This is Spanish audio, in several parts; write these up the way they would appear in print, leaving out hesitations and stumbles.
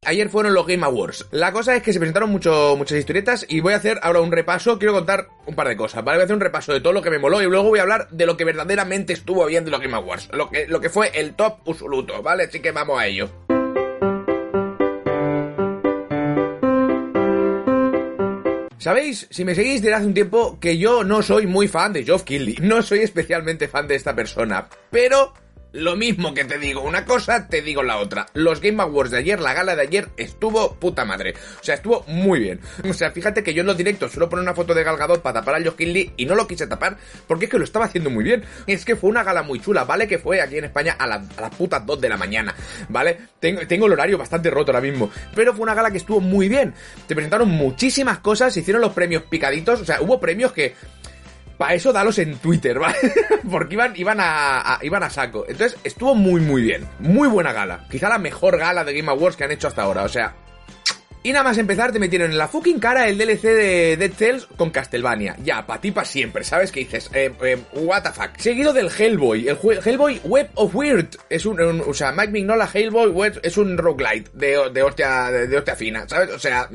ayer fueron los Game Awards. La cosa es que se presentaron muchas historietas y voy a hacer ahora un repaso. Quiero contar un par de cosas, ¿vale? Voy a hacer un repaso de todo lo que me moló y luego voy a hablar de lo que verdaderamente estuvo bien de los Game Awards. Lo que fue el top absoluto, ¿vale? Así que vamos a ello. ¿Sabéis? Si me seguís desde hace un tiempo que yo no soy muy fan de Geoff Keighley. No soy especialmente fan de esta persona, pero lo mismo que te digo una cosa, te digo la otra. Los Game Awards de ayer, la gala de ayer, estuvo puta madre. O sea, estuvo muy bien. O sea, fíjate que yo en los directos suelo poner una foto de Gal Gadot para tapar a Geoff Keighley y no lo quise tapar porque es que lo estaba haciendo muy bien. Es que fue una gala muy chula, ¿vale? Que fue aquí en España a las putas 2 de la mañana, ¿vale? Tengo el horario bastante roto ahora mismo, pero fue una gala que estuvo muy bien. Te presentaron muchísimas cosas, se hicieron los premios picaditos, o sea, hubo premios que... Para eso dalos en Twitter, ¿vale? Porque iban a saco. Entonces, estuvo muy bien. Muy buena gala. Quizá la mejor gala de Game Awards que han hecho hasta ahora, o sea... Y nada más empezar, te metieron en la fucking cara el DLC de Dead Cells con Castlevania. Ya, pa' ti pa' siempre, ¿sabes? ¿Qué dices? What the fuck. Seguido del Hellboy. El Hellboy Web of Weird. Es o sea, Mike Mignola Hellboy Web es un roguelite de hostia fina, ¿sabes? O sea...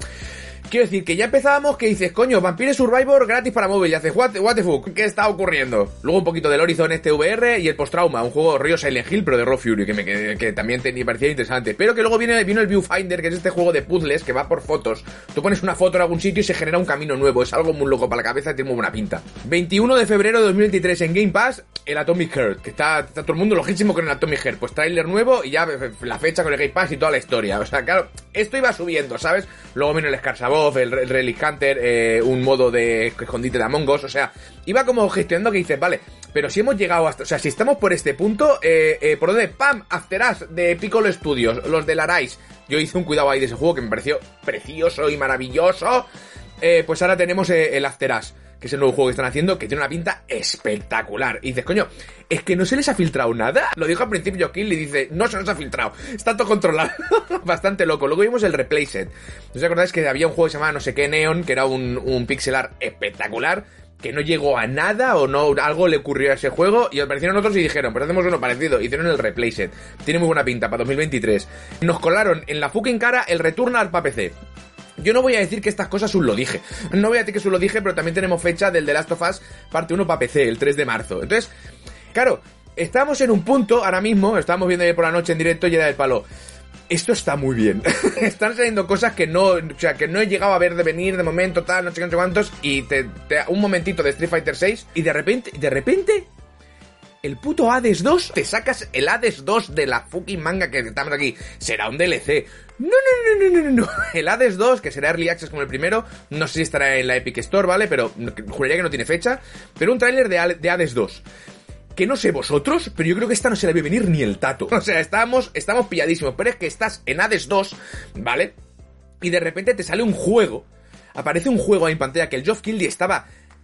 Quiero decir, que ya empezábamos que dices, coño, Vampire Survivor gratis para móvil, y haces, what the fuck, ¿qué está ocurriendo? Luego un poquito del Horizon VR y el Post-Trauma, un juego rollo Silent Hill, pero de Raw Fury, que también me parecía interesante. Pero que luego vino el Viewfinder, que es este juego de puzzles que va por fotos. Tú pones una foto en algún sitio y se genera un camino nuevo, es algo muy loco para la cabeza y tiene muy buena pinta. 21 de febrero de 2023 en Game Pass, el Atomic Heart, que está todo el mundo loquísimo con el Atomic Heart. Pues tráiler nuevo y ya la fecha con el Game Pass y toda la historia. O sea, claro, esto iba subiendo, ¿sabes? Luego vino el Scarsabov, el Relic Hunter, un modo de escondite de Among Us, o sea, iba como gestionando que dices, vale, pero si hemos llegado hasta, o sea, si estamos por este punto, por donde, ¡pam!, After Us de Piccolo Studios, los de Arise. Yo hice un cuidado ahí de ese juego que me pareció precioso y maravilloso. Pues ahora tenemos el After Us, que es el nuevo juego que están haciendo, que tiene una pinta espectacular. Y dices, coño, es que no se les ha filtrado nada. Lo dijo al principio Kill y dice, no se nos ha filtrado, está todo controlado. Bastante loco. Luego vimos el Replaced. ¿No os acordáis que había un juego que se llamaba no sé qué Neon, que era un pixel art espectacular, que no llegó a nada o no, algo le ocurrió a ese juego y aparecieron otros y dijeron, pero hacemos uno parecido, hicieron el Replaced. Tiene muy buena pinta para 2023. Nos colaron en la fucking cara el Returnal para PC. Yo no voy a decir que estas cosas os lo dije. No voy a decir que os lo dije, pero también tenemos fecha del The Last of Us parte 1 para PC, el 3 de marzo. Entonces, claro, estamos en un punto, ahora mismo, estábamos viendo ayer por la noche en directo y era del palo. Esto está muy bien. Están saliendo cosas que no, o sea, que no he llegado a ver de venir de momento, tal, no sé cuántos, y un momentito de Street Fighter 6 y de repente... El puto Hades 2, te sacas el Hades 2 de la fucking manga que estamos aquí. Será un DLC. No. El Hades 2, que será Early Access como el primero, no sé si estará en la Epic Store, ¿vale? Pero juraría que no tiene fecha. Pero un tráiler de Hades 2. Que no sé vosotros, pero yo creo que esta no se la ve venir ni el tato. O sea, estamos pilladísimos. Pero es que estás en Hades 2, ¿vale? Y de repente te sale un juego. Aparece un juego ahí en pantalla que el Geoff Keighley estaba...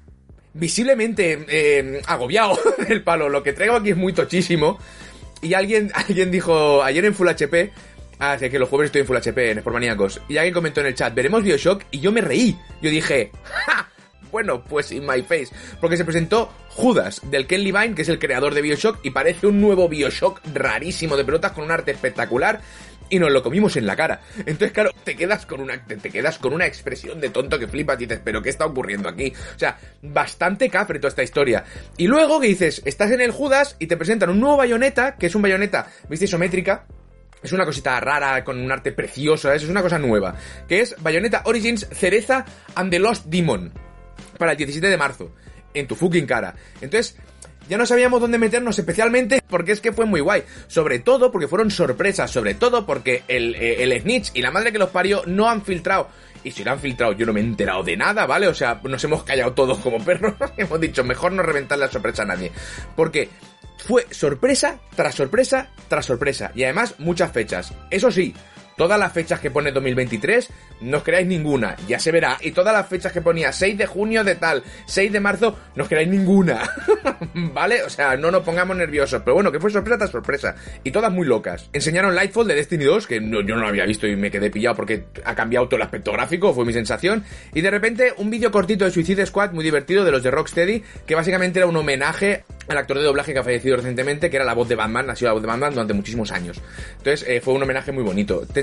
visiblemente agobiado del palo. Lo que traigo aquí es muy tochísimo. Y alguien dijo ayer en Full HP, que los jueves estoy en Full HP en Sportmaníacos, y alguien comentó en el chat, ¿veremos BioShock? Y yo me reí. Yo dije, ¡ja! Bueno, pues in my face. Porque se presentó Judas, del Ken Levine, que es el creador de BioShock, y parece un nuevo BioShock rarísimo de pelotas con un arte espectacular. Y nos lo comimos en la cara. Entonces, claro, te quedas con una expresión de tonto que flipas y dices, ¿pero qué está ocurriendo aquí? O sea, bastante cafre toda esta historia. Y luego, que dices, estás en el Judas y te presentan un nuevo Bayonetta, que es un Bayonetta, ¿viste? Isométrica. Es una cosita rara, con un arte precioso, ¿sabes? Es una cosa nueva. Que es Bayonetta Origins Cereza and the Lost Demon. Para el 17 de marzo. En tu fucking cara. Entonces... ya no sabíamos dónde meternos, especialmente porque es que fue muy guay. Sobre todo porque fueron sorpresas, sobre todo porque el Snitch y la madre que los parió no han filtrado. Y si lo han filtrado, yo no me he enterado de nada, ¿vale? O sea, nos hemos callado todos como perros. Hemos dicho, mejor no reventar la sorpresa a nadie. Porque fue sorpresa tras sorpresa tras sorpresa. Y además, muchas fechas. Eso sí, todas las fechas que pone 2023, no os creáis ninguna, ya se verá. Y todas las fechas que ponía 6 de junio de tal, 6 de marzo, no os creáis ninguna. ¿Vale? O sea, no nos pongamos nerviosos. Pero bueno, que fue sorpresa tras sorpresa. Y todas muy locas. Enseñaron Lightfall de Destiny 2, que yo no lo había visto y me quedé pillado porque ha cambiado todo el aspecto gráfico, fue mi sensación. Y de repente, un vídeo cortito de Suicide Squad muy divertido de los de Rocksteady, que básicamente era un homenaje al actor de doblaje que ha fallecido recientemente, que era la voz de Batman, ha sido la voz de Batman durante muchísimos años. Entonces, fue un homenaje muy bonito. Te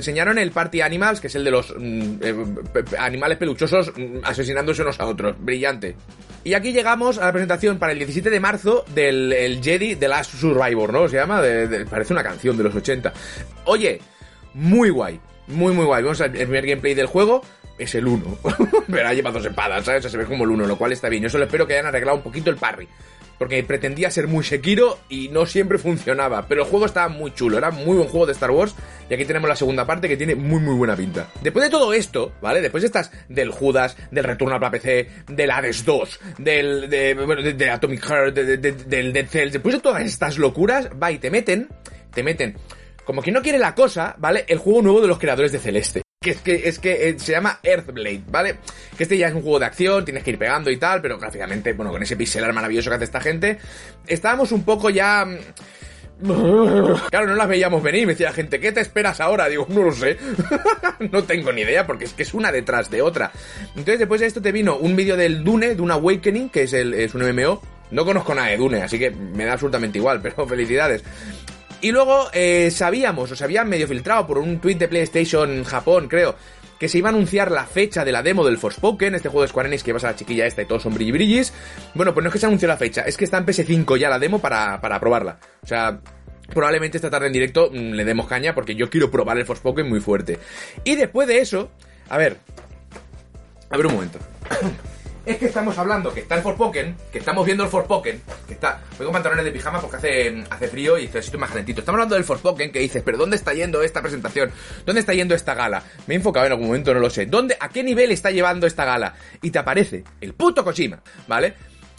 enseñaron el Party Animals, que es el de los animales peluchosos asesinándose unos a otros. Brillante. Y aquí llegamos a la presentación para el 17 de marzo del el Jedi The Last Survivor, ¿no? Se llama, parece una canción de los 80. Oye, muy guay, muy guay. Vamos al primer gameplay del juego. Es el 1, pero ha llevado 2 espadas, ¿sabes? O sea, se ve como el 1, lo cual está bien. Yo solo espero que hayan arreglado un poquito el parry, porque pretendía ser muy Sekiro y no siempre funcionaba. Pero el juego estaba muy chulo, era muy buen juego de Star Wars. Y aquí tenemos la segunda parte que tiene muy buena pinta. Después de todo esto, ¿vale? Después de estas del Judas, del Retorno para PC, del Hades 2, de Atomic Heart, del Dead Cells, después de todas estas locuras, va y te meten, como que no quiere la cosa, ¿vale? El juego nuevo de los creadores de Celeste. Que se llama Earthblade, ¿vale? Que este ya es un juego de acción, tienes que ir pegando y tal, pero gráficamente, bueno, con ese pixelar maravilloso que hace esta gente, estábamos un poco ya... Claro, no las veíamos venir, me decía la gente, ¿qué te esperas ahora? Digo, no lo sé, no tengo ni idea, porque es que es una detrás de otra. Entonces después de esto te vino un vídeo del Dune Awakening, que es un MMO, no conozco nada de Dune, así que me da absolutamente igual, pero felicidades. Y luego se habían medio filtrado por un tweet de PlayStation Japón, creo, que se iba a anunciar la fecha de la demo del Forspoken, este juego de Square Enix que vas a la chiquilla esta y todos son brillis. Bueno, pues no es que se anunció la fecha, es que está en PS5 ya la demo para probarla. O sea, probablemente esta tarde en directo le demos caña porque yo quiero probar el Forspoken muy fuerte. Y después de eso, a ver un momento. Es que estamos hablando que está el Forspoken, que estamos viendo el Forspoken, que está... Voy con pantalones de pijama porque hace frío y necesito más calentito. Estamos hablando del Forspoken, que dices, pero ¿dónde está yendo esta presentación? ¿Dónde está yendo esta gala? Me he enfocado en algún momento, no lo sé. ¿A qué nivel está llevando esta gala? Y te aparece el puto Kojima, ¿vale?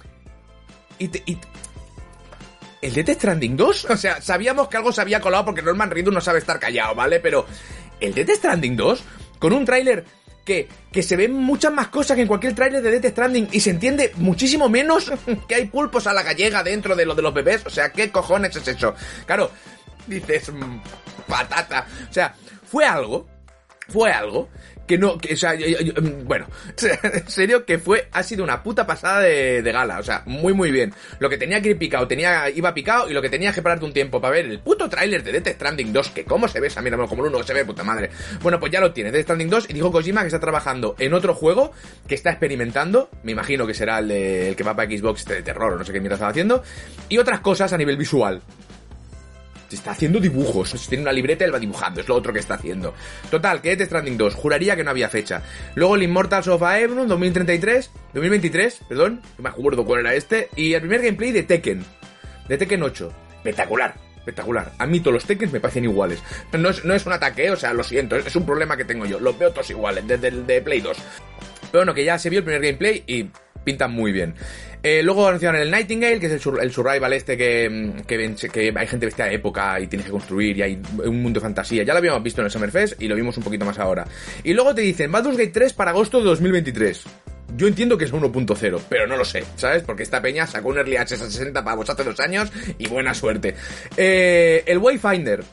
¿El Death Stranding 2? O sea, sabíamos que algo se había colado porque Norman Reedus no sabe estar callado, ¿vale? Pero ¿el Death Stranding 2? Con un tráiler... Que se ven muchas más cosas que en cualquier tráiler de Death Stranding y se entiende muchísimo menos que hay pulpos a la gallega dentro de lo de los bebés. O sea, ¿qué cojones es eso? Claro, dices, patata. O sea, fue algo que no, o sea, bueno, en serio que ha sido una puta pasada de gala, o sea, muy bien. Lo que tenía que ir picado, iba picado, y lo que tenía que pararte un tiempo para ver el puto tráiler de Death Stranding 2, que cómo se ve, mira, como el 1 que se ve, puta madre. Bueno, pues ya lo tiene, Death Stranding 2, y dijo Kojima que está trabajando en otro juego, que está experimentando, me imagino que será el que va para Xbox de terror, o no sé qué mierda estaba haciendo, y otras cosas a nivel visual. Está haciendo dibujos, si tiene una libreta, él va dibujando, es lo otro que está haciendo. Total, que Death Stranding 2, juraría que no había fecha. Luego el Immortals of Aeon 2023, no me acuerdo cuál era este, y el primer gameplay de Tekken 8, espectacular. A mí todos los Tekken me parecen iguales. No es un ataque, o sea, lo siento, es un problema que tengo yo, los veo todos iguales, desde el de Play 2. Pero bueno, que ya se vio el primer gameplay y pintan muy bien. Luego anunciaron el Nightingale, que es el survival este que hay gente vestida de época y tienes que construir y hay un mundo de fantasía. Ya lo habíamos visto en el Summerfest y lo vimos un poquito más ahora. Y luego te dicen Baldur's Gate 3 para agosto de 2023. Yo entiendo que es 1.0, pero no lo sé, ¿sabes? Porque esta peña sacó un Early Access a 60 pavos hace 2 años y buena suerte. El Wayfinder.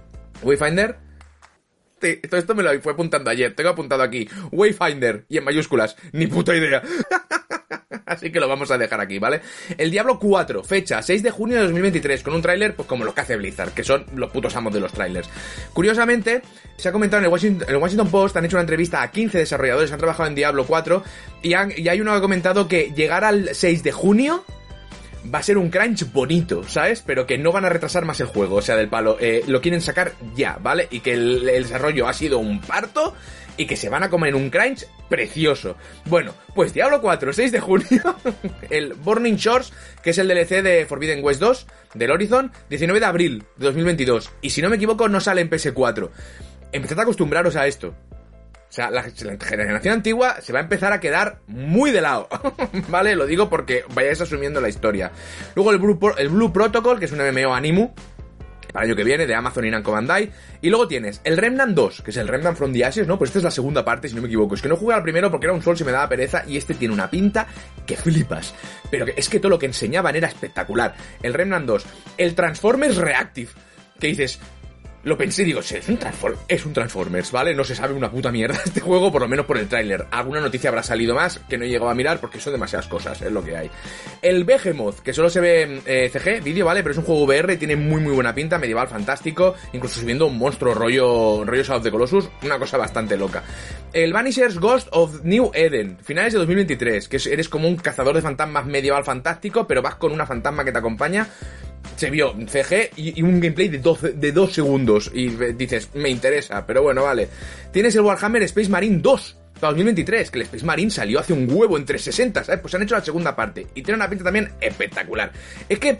Todo esto me lo fue apuntando ayer. Tengo apuntado aquí Wayfinder y en mayúsculas. Ni puta idea. Así que lo vamos a dejar aquí, ¿vale? El Diablo 4, fecha 6 de junio de 2023, con un tráiler pues como los que hace Blizzard, que son los putos amos de los tráilers. Curiosamente, se ha comentado en el Washington Post, han hecho una entrevista a 15 desarrolladores que han trabajado en Diablo 4 y hay uno que ha comentado que llegar al 6 de junio va a ser un crunch bonito, ¿sabes? Pero que no van a retrasar más el juego, o sea, del palo, lo quieren sacar ya, ¿vale? Y que el desarrollo ha sido un parto y que se van a comer un crunch precioso. Bueno, pues Diablo 4, 6 de junio, el Burning Shores, que es el DLC de Forbidden West 2, del Horizon, 19 de abril de 2022, y si no me equivoco no sale en PS4. Empezad a acostumbraros a esto. O sea, la generación antigua se va a empezar a quedar muy de lado, ¿vale? Lo digo porque vayáis asumiendo la historia. Luego el Blue Protocol, que es un MMO Animu, para el año que viene, de Amazon y Namco Bandai. Y luego tienes el Remnant 2, que es el Remnant from the Ashes, ¿no? Pues esta es la segunda parte, si no me equivoco. Es que no jugué al primero porque era un Souls y me daba pereza, y este tiene una pinta que flipas. Pero es que todo lo que enseñaban era espectacular. El Remnant 2, el Transformers Reactive, que dices... Lo pensé y digo, sí, es un Transformers, ¿vale? No se sabe una puta mierda de este juego, por lo menos por el tráiler. Alguna noticia habrá salido más que no he llegado a mirar porque son demasiadas cosas, es lo que hay. El Behemoth, que solo se ve CG, vídeo, ¿vale? Pero es un juego VR y tiene muy muy buena pinta, medieval fantástico, incluso subiendo un monstruo rollo Shadow of the Colossus, una cosa bastante loca. El Vanisher's Ghost of New Eden, finales de 2023, que eres como un cazador de fantasmas medieval fantástico, pero vas con una fantasma que te acompaña. Se vio CG y un gameplay de 2 segundos y dices, me interesa, pero bueno, vale. Tienes el Warhammer Space Marine 2 para 2023, que el Space Marine salió hace un huevo en 360, ¿sabes? Pues han hecho la segunda parte y tiene una pinta también espectacular. Es que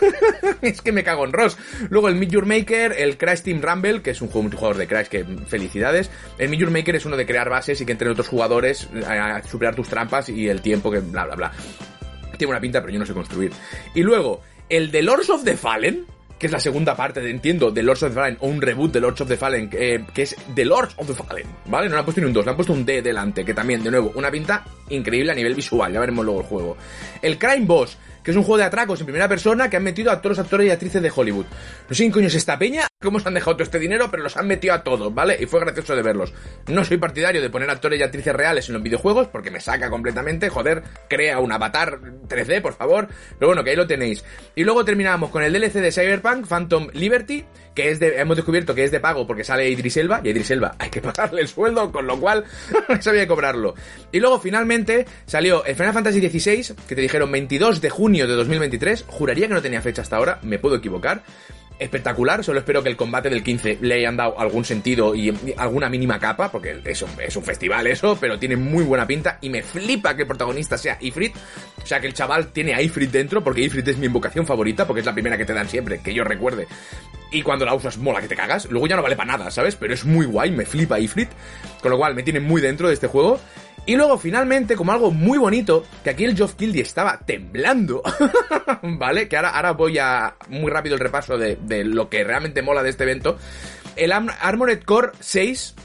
es que me cago en Ross. Luego el Meet Your Maker, el Crash Team Rumble, que es un juego multijugador de Crash, que felicidades. El Meet Your Maker es uno de crear bases y que entre otros jugadores a superar tus trampas y el tiempo que bla bla bla. Tiene una pinta, pero yo no sé construir. Y luego el de Lords of the Fallen, que es la segunda parte, entiendo, de Lords of the Fallen, o un reboot de Lords of the Fallen, que es The Lords of the Fallen, ¿vale? No le han puesto ni un 2, le han puesto un D delante, que también, de nuevo, una pinta increíble a nivel visual, ya veremos luego el juego. El Crime Boss, que es un juego de atracos en primera persona que han metido a todos los actores y actrices de Hollywood. No sé quién coño es esta peña, cómo se han dejado todo este dinero, pero los han metido a todos, ¿vale? Y fue gracioso de verlos. No soy partidario de poner actores y actrices reales en los videojuegos, porque me saca completamente, joder, crea un avatar 3D, por favor. Pero bueno, que ahí lo tenéis. Y luego terminamos con el DLC de Cyberpunk, Phantom Liberty, que hemos descubierto que es de pago porque sale Idris Elba, y a Idris Elba hay que pagarle el sueldo, con lo cual se había que cobrarlo. Y luego finalmente salió el Final Fantasy XVI, que te dijeron 22 de junio de 2023, juraría que no tenía fecha hasta ahora, me puedo equivocar. Espectacular, solo espero que el combate del 15 le hayan dado algún sentido y alguna mínima capa, porque es un festival eso, pero tiene muy buena pinta y me flipa que el protagonista sea Ifrit, o sea que el chaval tiene a Ifrit dentro, porque Ifrit es mi invocación favorita, porque es la primera que te dan siempre, que yo recuerde, y cuando la usas mola que te cagas, luego ya no vale para nada, ¿sabes? Pero es muy guay, me flipa Ifrit, con lo cual me tiene muy dentro de este juego. Y luego, finalmente, como algo muy bonito, que aquí el Geoff Keighley estaba temblando, ¿vale? Que ahora voy a muy rápido el repaso de lo que realmente mola de este evento. El Armored Core 6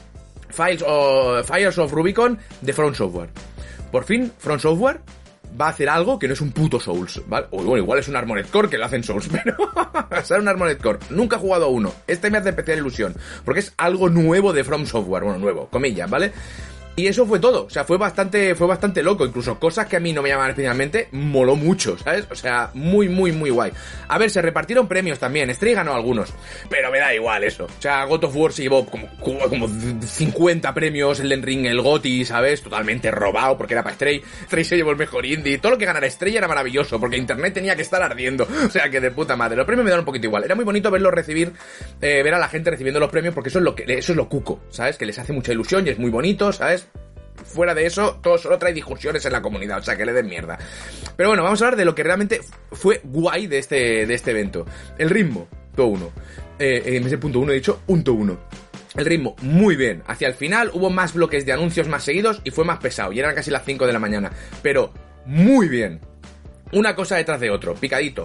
Fires of Rubicon de From Software. Por fin, From Software va a hacer algo que no es un puto Souls, ¿vale? O bueno, igual es un Armored Core que lo hacen Souls, pero será un Armored Core. Nunca he jugado a uno. Este me hace especial ilusión, porque es algo nuevo de From Software. Bueno, nuevo, comillas, ¿vale? Y eso fue todo, o sea, fue bastante loco, incluso cosas que a mí no me llamaban especialmente, moló mucho, ¿sabes? O sea, muy guay. A ver, se repartieron premios también, Stray ganó algunos, pero me da igual eso. O sea, God of War se llevó como 50 premios, Elden Ring, el GOTY, ¿sabes? Totalmente robado porque era para Stray. Stray se llevó el mejor indie, todo lo que ganara Stray era maravilloso, porque internet tenía que estar ardiendo. O sea, que de puta madre. Los premios me dan un poquito igual. Era muy bonito verlos recibir, ver a la gente recibiendo los premios, porque eso es lo cuco, ¿sabes? Que les hace mucha ilusión y es muy bonito, ¿sabes? Fuera de eso, todo solo trae discusiones en la comunidad, o sea, que le den mierda. Pero bueno, vamos a hablar de lo que realmente fue guay de este evento. El ritmo, punto 1. En ese punto 1 he dicho, punto 1. El ritmo, muy bien. Hacia el final hubo más bloques de anuncios más seguidos y fue más pesado. Y eran casi las 5 de la mañana. Pero, muy bien. Una cosa detrás de otro. Picadito.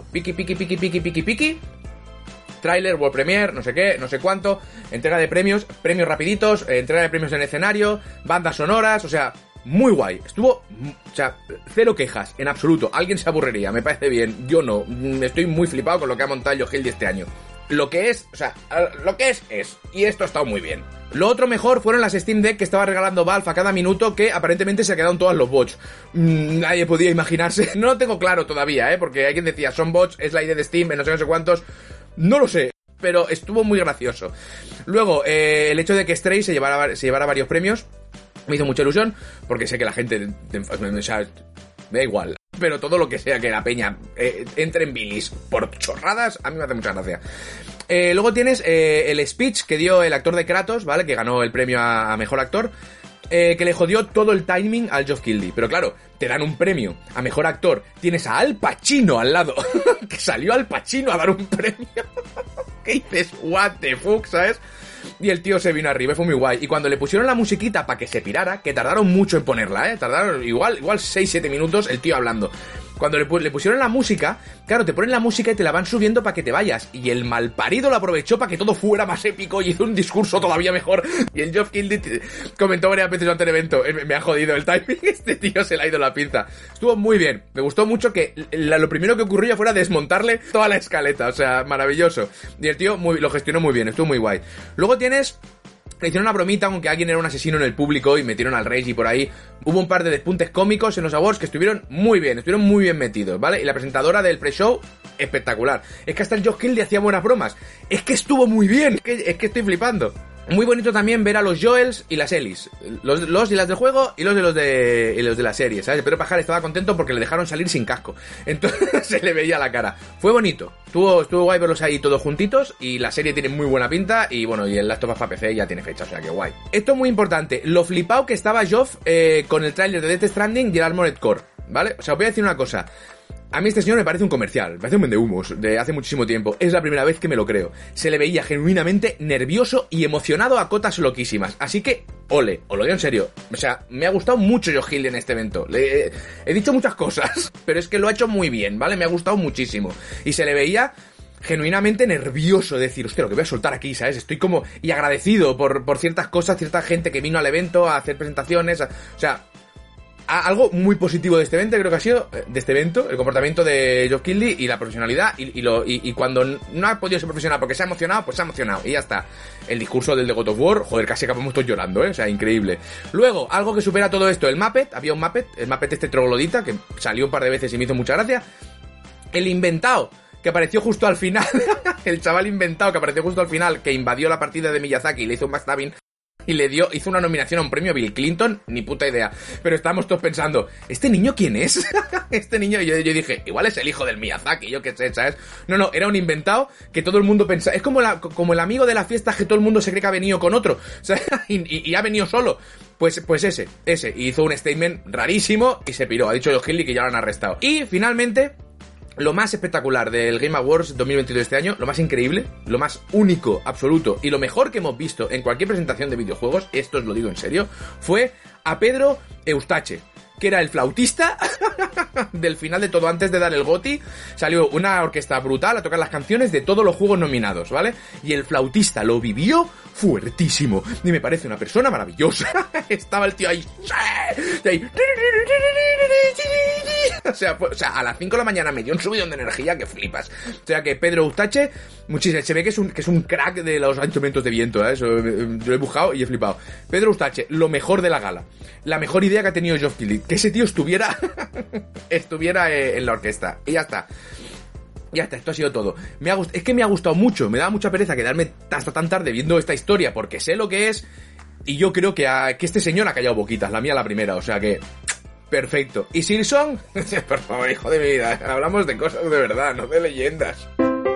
Piqui. Trailer, World Premiere, no sé qué, no sé cuánto, entrega de premios rapiditos, entrega de premios en escenario, bandas sonoras, o sea, muy guay. Estuvo, o sea, cero quejas, en absoluto. Alguien se aburriría, me parece bien, yo no. Estoy muy flipado con lo que ha montado Geoff Keighley este año. Lo que es, o sea, lo que es. Y esto ha estado muy bien. Lo otro mejor fueron las Steam Deck que estaba regalando Valve a cada minuto, que aparentemente se quedaron todos los bots. Nadie podía imaginarse. No lo tengo claro todavía, porque alguien decía, son bots, es la idea de Steam, no sé cuántos. No lo sé, pero estuvo muy gracioso. Luego, el hecho de que Stray se llevara varios premios me hizo mucha ilusión, porque sé que la gente, o sea, da igual. Pero todo lo que sea que la peña entre en bilis por chorradas, a mí me hace mucha gracia. Luego tienes el speech que dio el actor de Kratos, ¿vale? Que ganó el premio a mejor actor. Que le jodió todo el timing al Geoff Keighley. Pero claro, te dan un premio a mejor actor. Tienes a Al Pacino al lado. Que salió Al Pacino a dar un premio. ¿Qué dices? What the fuck, ¿sabes? Y el tío se vino arriba y fue muy guay. Y cuando le pusieron la musiquita para que se pirara, que tardaron mucho en ponerla, tardaron igual 6-7 minutos el tío hablando. cuando le pusieron la música, claro, te ponen la música y te la van subiendo para que te vayas. Y el malparido lo aprovechó para que todo fuera más épico y hizo un discurso todavía mejor. Y el Geoff Keighley comentó varias veces durante el evento, me ha jodido el timing, este tío se le ha ido la pinza. Estuvo muy bien, me gustó mucho que lo primero que ocurrió ya fuera desmontarle toda la escaleta, o sea, maravilloso. Y el tío lo gestionó muy bien, estuvo muy guay. Luego tienes... Le hicieron una bromita, aunque alguien era un asesino en el público y metieron al Rage y por ahí. Hubo un par de despuntes cómicos en los awards que estuvieron muy bien metidos, ¿vale? Y la presentadora del pre-show, espectacular. Es que hasta el Geoff Keighley hacía buenas bromas. Es que estuvo muy bien, es que estoy flipando. Muy bonito también ver a los Joels y las Ellies. Los y las del juego y los de la serie, ¿sabes? Pero Pajar estaba contento porque le dejaron salir sin casco. Entonces se le veía la cara. Fue bonito. Estuvo guay verlos ahí todos juntitos. Y la serie tiene muy buena pinta. Y bueno, y el Last of Us para PC ya tiene fecha, o sea que guay. Esto es muy importante. Lo flipado que estaba Geoff con el tráiler de Death Stranding y el Armored Core, ¿vale? O sea, os voy a decir una cosa. A mí este señor me parece un comercial, me parece un vendehumos de hace muchísimo tiempo. Es la primera vez que me lo creo. Se le veía genuinamente nervioso y emocionado a cotas loquísimas. Así que, ole, os lo digo en serio. O sea, me ha gustado mucho Geoff Keighley en este evento. He dicho muchas cosas, pero es que lo ha hecho muy bien, ¿vale? Me ha gustado muchísimo. Y se le veía genuinamente nervioso, decir, hostia, lo que voy a soltar aquí, ¿sabes? Estoy como... Y agradecido por ciertas cosas, cierta gente que vino al evento a hacer presentaciones, o sea... Algo muy positivo de este evento, creo que ha sido, de este evento, el comportamiento de Geoff Keighley y la profesionalidad, y cuando no ha podido ser profesional porque se ha emocionado, pues se ha emocionado, y ya está. El discurso del de God of War, joder, casi acabamos todos llorando, o sea, increíble. Luego, algo que supera todo esto, el Muppet, había un Muppet, el Muppet este troglodita, que salió un par de veces y me hizo mucha gracia. El inventado, que apareció justo al final, el chaval inventado que apareció justo al final, que invadió la partida de Miyazaki y le hizo un backstabbing, y hizo una nominación a un premio a Bill Clinton, ni puta idea. Pero estábamos todos pensando, ¿este niño quién es? Este niño, y yo dije, igual es el hijo del Miyazaki, yo qué sé, ¿sabes? No, era un inventado que todo el mundo pensaba. Es como el amigo de la fiesta que todo el mundo se cree que ha venido con otro, ¿sabes? Y ha venido solo. Pues ese. Y hizo un statement rarísimo y se piró. Ha dicho Geoff Keighley que ya lo han arrestado. Y finalmente... Lo más espectacular del Game Awards 2022 de este año, lo más increíble, lo más único, absoluto y lo mejor que hemos visto en cualquier presentación de videojuegos, esto os lo digo en serio, fue a Pedro Eustache, que era el flautista del final de todo. Antes de dar el GOTY, salió una orquesta brutal a tocar las canciones de todos los juegos nominados, ¿vale? Y el flautista lo vivió fuertísimo. Y me parece una persona maravillosa. Estaba el tío ahí. O sea, a las 5 de la mañana me dio un subidón de energía que flipas. O sea que Pedro Eustache, muchísimo. Se ve que es un crack de los instrumentos de viento, ¿eh? Eso lo he buscado y he flipado. Pedro Eustache, lo mejor de la gala. La mejor idea que ha tenido Geoff Keighley. Que ese tío estuviera en la orquesta. Y ya está. Esto ha sido todo. Es que me ha gustado mucho. Me daba mucha pereza quedarme hasta tan tarde viendo esta historia porque sé lo que es. Y yo creo que este señor ha callado boquitas. La mía la primera, o sea que... Perfecto. ¿Y Silson? Por favor, hijo de mi vida. Hablamos de cosas de verdad, no de leyendas.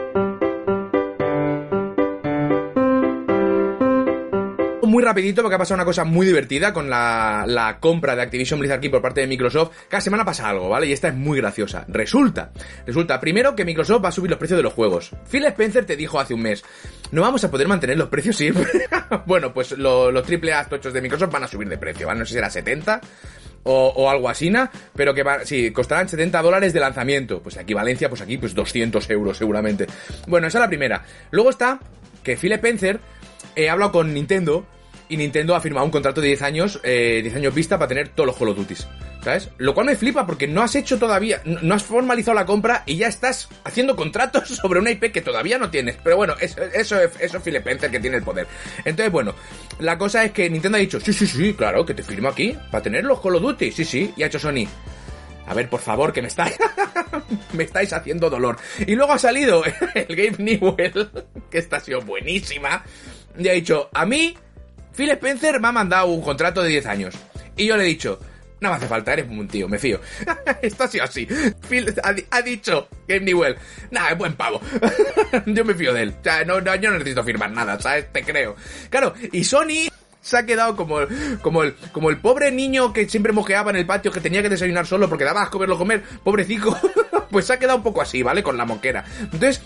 Muy rapidito porque ha pasado una cosa muy divertida con la compra de Activision Blizzard King por parte de Microsoft. Cada semana pasa algo, ¿vale? Y esta es muy graciosa. Resulta primero que Microsoft va a subir los precios de los juegos. Phil Spencer te dijo hace un mes, no vamos a poder mantener los precios siempre. Bueno, pues los AAA tochos de Microsoft van a subir de precio, ¿vale? No sé si será 70 o algo así, pero que sí, costarán $70 de lanzamiento. Pues equivalencia, pues aquí, pues 200 euros seguramente. Bueno, esa es la primera. Luego está que Phil Spencer ha hablado con Nintendo. Y Nintendo ha firmado un contrato de 10 años vista para tener todos los Call of Duty, ¿sabes? Lo cual me flipa porque no has hecho todavía, no has formalizado la compra y ya estás haciendo contratos sobre una IP que todavía no tienes. Pero bueno, eso es Phil Spencer que tiene el poder. Entonces, bueno, la cosa es que Nintendo ha dicho, sí, claro, que te firmo aquí para tener los Call of Duty, sí, y ha hecho Sony. A ver, por favor, que me estáis haciendo dolor. Y luego ha salido el Gabe Newell, que esta ha sido buenísima, y ha dicho, a mí... Phil Spencer me ha mandado un contrato de 10 años. Y yo le he dicho, no me hace falta, eres un tío, me fío. Esto ha sido así. Phil ha dicho, Gabe Newell, nada, es buen pavo. Yo me fío de él. O sea, yo no necesito firmar nada, ¿sabes? Te creo. Claro, y Sony se ha quedado como el pobre niño que siempre mojeaba en el patio, que tenía que desayunar solo porque daba asco verlo comer, pobrecito. Pues se ha quedado un poco así, ¿vale? Con la moquera. Entonces...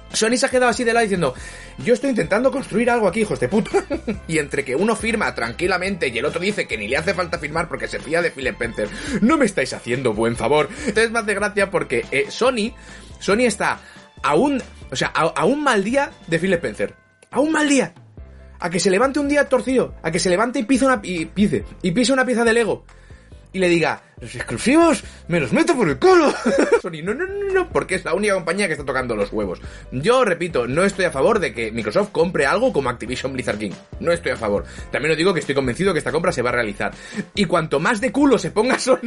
Sony se ha quedado así de lado diciendo, yo estoy intentando construir algo aquí, hijos de puta. Y entre que uno firma tranquilamente y el otro dice que ni le hace falta firmar porque se fía de Phil Spencer, no me estáis haciendo buen favor. Entonces me hace gracia porque Sony está a un mal día de Phil Spencer. A un mal día. A que se levante un día torcido. A que se levante y pise una pieza de Lego. Y le diga, los exclusivos me los meto por el culo. Sony, no, porque es la única compañía que está tocando los huevos. Yo, repito, no estoy a favor de que Microsoft compre algo como Activision Blizzard King. No estoy a favor. También os digo que estoy convencido que esta compra se va a realizar. Y cuanto más de culo se ponga Sony,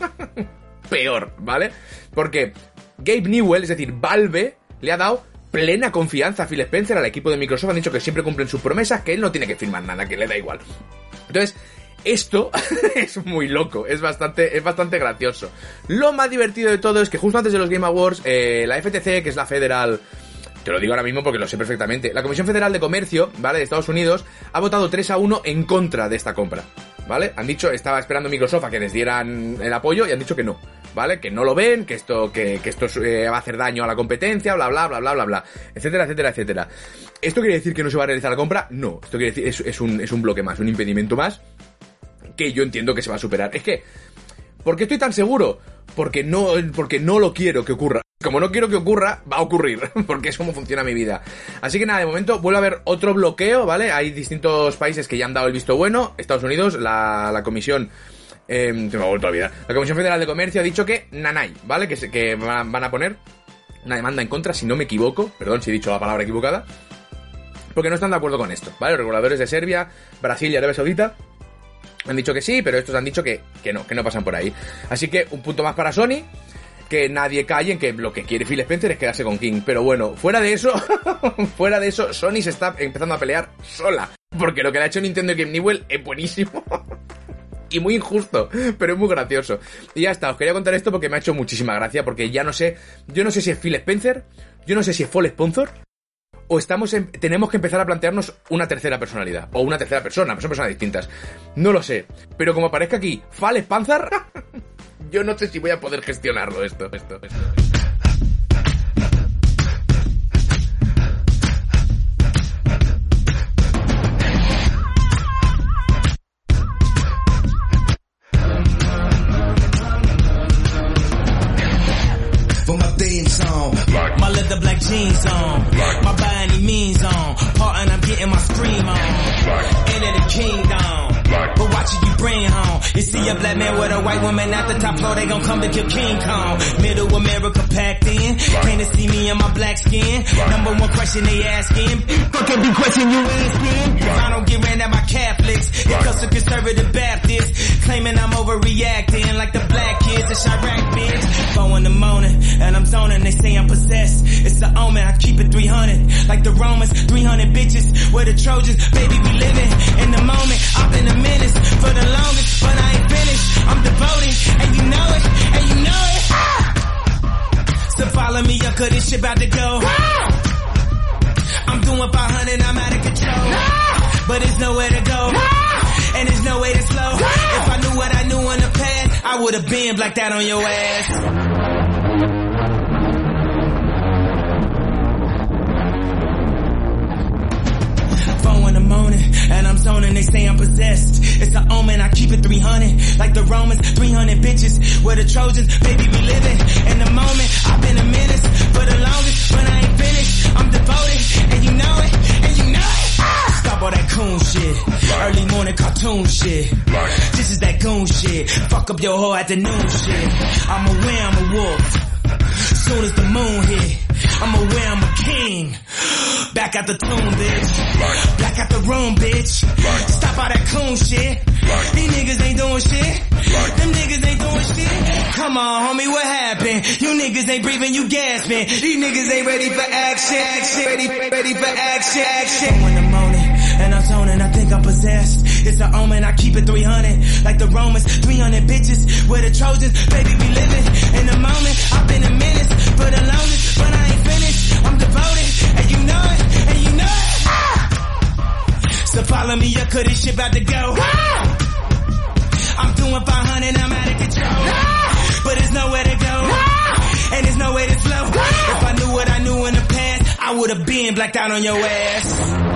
peor, ¿vale? Porque Gabe Newell, es decir, Valve, le ha dado plena confianza a Phil Spencer, al equipo de Microsoft. Han dicho que siempre cumplen sus promesas, que él no tiene que firmar nada, que le da igual. Entonces, esto es muy loco, es bastante gracioso. Lo más divertido de todo es que justo antes de los Game Awards, la FTC, que es la Federal, te lo digo ahora mismo porque lo sé perfectamente, la Comisión Federal de Comercio, ¿vale?, de Estados Unidos, ha votado 3-1 en contra de esta compra, ¿vale? Han dicho, estaba esperando Microsoft a que les dieran el apoyo y han dicho que no, ¿vale? Que no lo ven, que esto va a hacer daño a la competencia, bla, bla, bla, bla, bla, bla, etcétera, etcétera, etcétera. ¿Esto quiere decir que no se va a realizar la compra? No, esto quiere decir, es un bloque más, un impedimento más, que yo entiendo que se va a superar. Es que, ¿por qué estoy tan seguro? Porque no lo quiero que ocurra. Como no quiero que ocurra, va a ocurrir, porque es como funciona mi vida. Así que nada, de momento vuelve a haber otro bloqueo, ¿vale? Hay distintos países que ya han dado el visto bueno. Estados Unidos, la comisión... se me ha vuelto a olvidar. La Comisión Federal de Comercio ha dicho que nanay, ¿vale? Que van a poner una demanda en contra, si no me equivoco. Perdón si he dicho la palabra equivocada. Porque no están de acuerdo con esto, ¿vale? Los reguladores de Serbia, Brasil y Arabia Saudita han dicho que sí, pero estos han dicho que no pasan por ahí. Así que un punto más para Sony, que nadie calle en que lo que quiere Phil Spencer es quedarse con King. Pero bueno, fuera de eso, Sony se está empezando a pelear sola. Porque lo que le ha hecho Nintendo y Gabe Newell es buenísimo. Y muy injusto, pero es muy gracioso. Y ya está, os quería contar esto porque me ha hecho muchísima gracia, porque yo no sé si es Phil Spencer, yo no sé si es Phil Sponsor, o tenemos que empezar a plantearnos una tercera personalidad, o una tercera persona, son personas distintas. No lo sé, pero como aparezca aquí Phil Spencer, yo no sé si voy a poder gestionarlo esto. My leather black jeans on, my by any means on, part and I'm getting my scream on, into the kingdom, but watch it you bring home, you see a black man with a white woman at the top floor, they gon' come to kill King Kong, middle America packed in, can't see me in my black skin, number one question they asking, fuck every question you asking, if I don't get ran at my Catholics, it comes to conservative Baptists, claiming I'm overreacting like the black kids in Chirac bitch, 4 in the morning, and I'm zoning, they say I'm possessed, it's the omen, I keep it 300, like the Romans, 300 bitches, we're the Trojans, baby we living in the moment, I've been a menace for the longest, but I ain't finished, I'm devoted, and you know it, so follow me up cause this shit about to go, I'm doing 500, I'm out of control, but there's nowhere to go, and there's no way to slow, if I knew what I knew in the past, I would've been blacked out on your ass. And I'm zoning, they say I'm possessed. It's the omen, I keep it 300. Like the Romans, 300 bitches. We're the Trojans, baby we living in the moment. I've been a menace for the longest, but I ain't finished. I'm devoted, and you know it, Stop all that coon shit. Early morning cartoon shit. This is that goon shit. Fuck up your whole afternoon shit. I'm aware I'm a wolf. Soon as the moon hit, I'm aware I'm a king. Back at the tomb, bitch. Back at the room, bitch. Stop all that coon shit. These niggas ain't doing shit. Them niggas ain't doing shit. Come on, homie, what happened? You niggas ain't breathing, you gasping. These niggas ain't ready for action. Ready for action. In the morning, and I'm zoning, I think I'm possessed. It's an omen, I keep it 300. Like the Romans, 300 bitches. We're the Trojans, baby, we living in the moment. I've been a menace for the longest, but I ain't finished. I'm devoted, and you know it. So follow me up, cause this shit about to go. I'm doing 500, I'm out of control. But there's nowhere to go, and there's no way to slow. If I knew what I knew in the past, I I would have been blacked out on your ass.